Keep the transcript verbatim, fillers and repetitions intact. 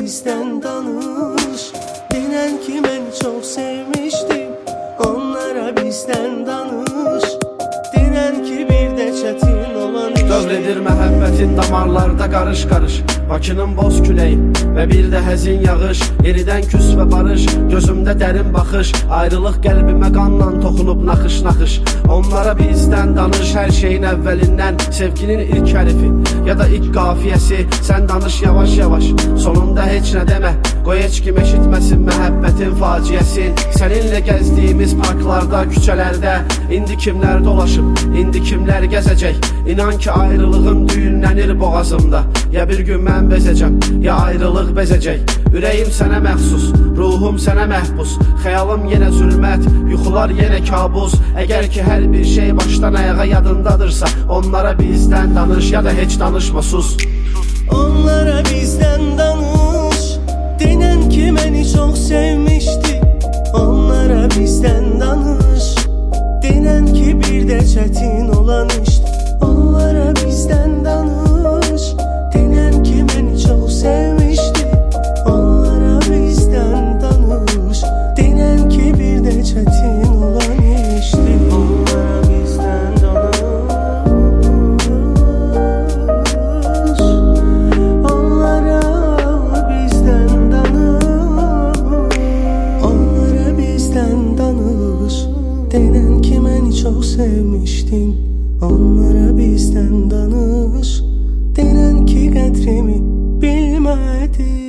bizden danış. Denen ki beni çok sevmiştim, onlara bizden danış. Denen ki bir de çetin olan işte. Dövredir məhəbbətin damarlarda qarış qarış. Bakının boz küləyi və bir də həzin yağış. Yeridən küs və barış, gözümdə dərin baxış. Ayrılıq qəlbimə qanla toxunub naxış naxış. Onlara bizdən danış, hər şeyin əvvəlindən. Sevginin ilk hərifi ya da ilk qafiyəsi. Sən danış yavaş yavaş, sonunda heç nə demə. Qoy heç kim eşitməsin məhəbbətin faciəsin. Səninlə gəzdiyimiz parklarda, küçələrdə İndi kimlər dolaşıb, indi kimlər gəzəcək. İnan ki ayrılığım düyünlənir boğazımda. Ya bir gün mən bezəcəm, ya ayrılıq bezəcək. Ürəyim sənə məxsus, ruhum sənə məhbus. Xəyalım yenə zülmət, yuxular yenə kabus. Əgər ki hər bir şey başdan ayağa yadındadırsa, onlara bizdən danış ya da heç danışma, sus. Onlara bizden danış. Denen ki beni çok sevmişti, onlara bizden danış. Denen ki bir de çetin olan işte. Onlara bizden danış. Denen ki beni çok sevmişti, onlara bizden danış. Denen ki bir de çetin olan işte. Onlara bizden danış. Onlara bizden danış. Onlara bizden danış. Denen ki beni çok sevmiştin, onlara bizden danış. Denen ki qədrimi bilmədi.